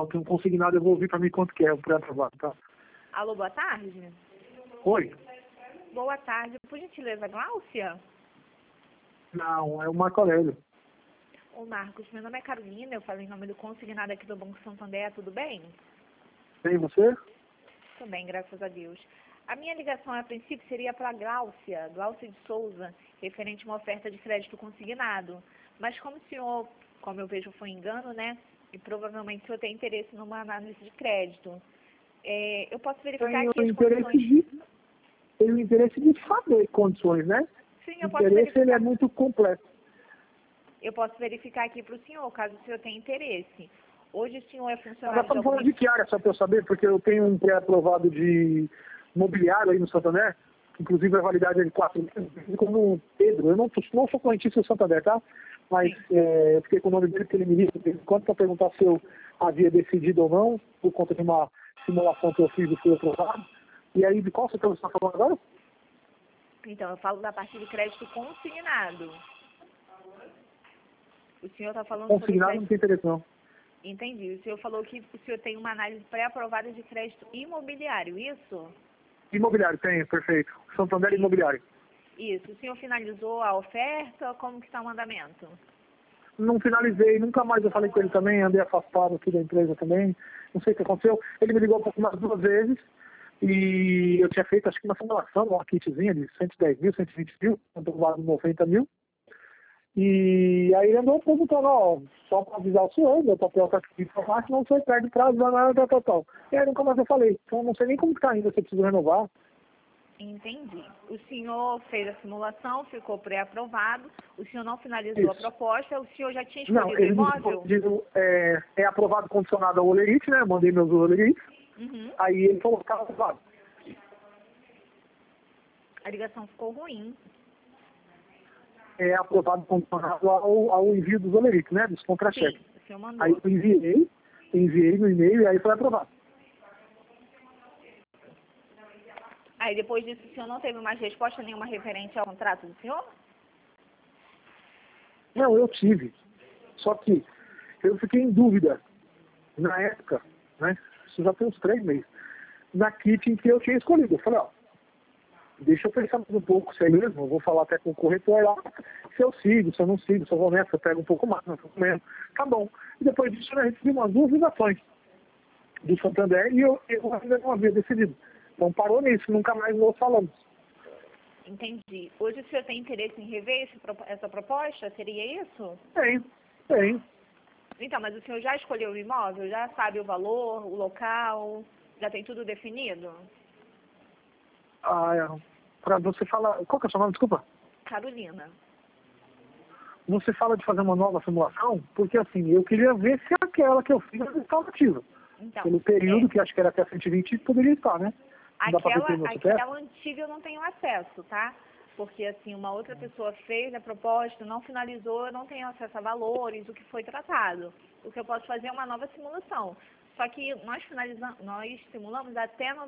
tem um consignado, eu vou ouvir para mim quanto que é o pré-aprovado, tá? Alô, boa tarde. Oi? Boa tarde. Por gentileza, Gláucia? Não, é o Marco Aurélio. Ô, Marcos, meu nome é Carolina, eu falei em nome do consignado aqui do Banco Santander, tudo bem? Bem, você? Tudo bem, graças a Deus. A minha ligação, a princípio, seria para a Gláucia de Souza, referente a uma oferta de crédito consignado. Mas como o senhor, como eu vejo, foi engano, né? E provavelmente o senhor tem interesse numa análise de crédito. Eu posso verificar aqui as condições... Tenho interesse de saber condições, né? Sim, O eu posso interesse ele é verificar. muito complexo. Eu posso verificar aqui para o senhor, caso o senhor tenha interesse. Hoje o senhor é Nós funcionário de estamos alguma... falando de que área, só para eu saber, porque eu tenho um pré-aprovado de mobiliário aí no Santander, que inclusive a validade é de 4 meses, como Pedro. Eu não sou correntista do Santander, tá? Mas eu fiquei com o nome dele, porque ele me liga de vez em quando para perguntar se eu havia decidido ou não, por conta de uma simulação que eu fiz e fui aprovado. E aí, de qual setor você está falando agora? Então, eu falo da parte de crédito consignado. O senhor está falando sobre Consignado crédito... não tem interesse, não. Entendi. O senhor falou que o senhor tem uma análise pré-aprovada de crédito imobiliário, isso? Imobiliário, tem, perfeito. Santander Imobiliário. Isso. O senhor finalizou a oferta? Como que está o andamento? Não finalizei, nunca mais eu falei com ele também, andei afastado aqui da empresa também, não sei o que aconteceu. Ele me ligou um pouco mais 2 vezes e eu tinha feito, acho que uma simulação, uma kitzinha de 110 mil, 120 mil, aprovado 90 mil. E aí ele andou perguntando, ó, só para avisar o senhor, meu papel está aqui para baixo, não sei, perde prazo, nada, tal. E aí nunca mais eu falei, então eu não sei nem como está ainda, se eu preciso renovar. Entendi. O senhor fez a simulação, ficou pré-aprovado, o senhor não finalizou a Isso. proposta, o senhor já tinha Não, escolhido o ele me imóvel? diz, é aprovado condicionado ao olerite, né? Eu mandei meus olerites. Uhum. Aí ele falou que estava aprovado. A ligação ficou ruim. É aprovado condicionado ao envio dos olerites, né? Dos Sim, contra-cheques. o senhor Aí mandou. eu enviei no e-mail e aí foi aprovado. Aí depois disso o senhor não teve mais resposta nenhuma referente ao contrato do senhor? Não, eu tive. Só que eu fiquei em dúvida na época, né? Isso já tem uns 3 meses. Na kit em que eu tinha escolhido. Eu falei, ó, deixa eu pensar mais um pouco se é mesmo. Eu vou falar até com o corretor lá. Se eu sigo, se eu não sigo, se eu vou nessa, eu pego um pouco mais, um pouco menos. Tá bom. E depois disso eu recebi umas 2 ligações do Santander e eu ainda não havia decidido. Então parou nisso, nunca mais nós falamos. Entendi. Hoje o senhor tem interesse em rever essa proposta? Seria isso? Tem. Então, mas o senhor já escolheu o imóvel? Já sabe o valor, o local? Já tem tudo definido? Para você falar, qual que é o seu nome, desculpa? Carolina. Você fala de fazer uma nova simulação, porque assim, eu queria ver se aquela que eu fiz estava ativa. Então, Pelo período, que acho que era até 120, poderia estar, né? Não dá para ver pelo meu CPF? aquela antiga eu não tenho acesso, tá? Porque, assim, uma outra pessoa fez a proposta, não finalizou, eu não tenho acesso a valores, o que foi tratado. O que eu posso fazer é uma nova simulação. Só que nós simulamos até